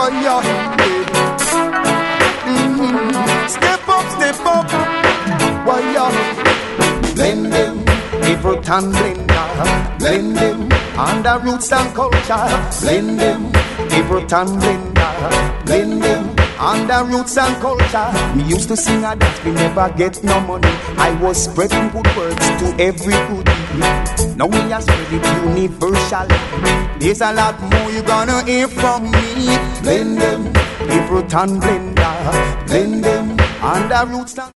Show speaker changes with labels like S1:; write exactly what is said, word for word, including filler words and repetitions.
S1: Why ya? Mm-hmm. Step up, step up. Why ya? Blend them, Everton blender. Blend them, under roots and culture. Blend them, Everton blender. Blend them, under roots and culture. Me used to sing a dance, we never get no money. I was spreading good words to every goodie. Now we are spread it universally. There's a lot more you gonna hear from me. Blend them, Everton blender. Blend them, under roots and